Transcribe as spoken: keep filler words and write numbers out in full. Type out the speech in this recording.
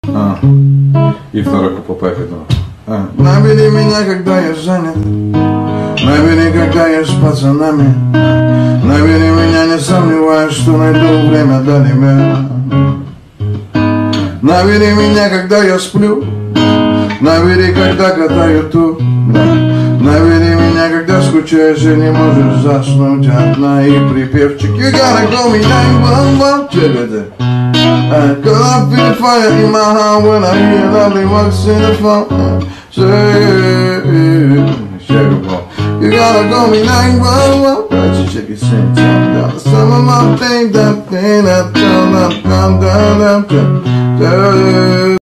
А. И второй куплет этого. А. Набери меня, когда я занят. Набери, когда я с пацанами. Набери меня, не сомневаюсь, что найду время для тебя. Набери меня, когда я сплю. Набери, когда катаю тур. Набери меня, когда скучаешь и не можешь заснуть одна. И припевчик You gotta call me nine one one. Check it out. Cause I feel fire in my heart when I hear lovely voice in the phone. Say, you gotta call me nine one one. Right, you check it, sing, turn down. Some of my things, that thing, that down, that down, down, down, down.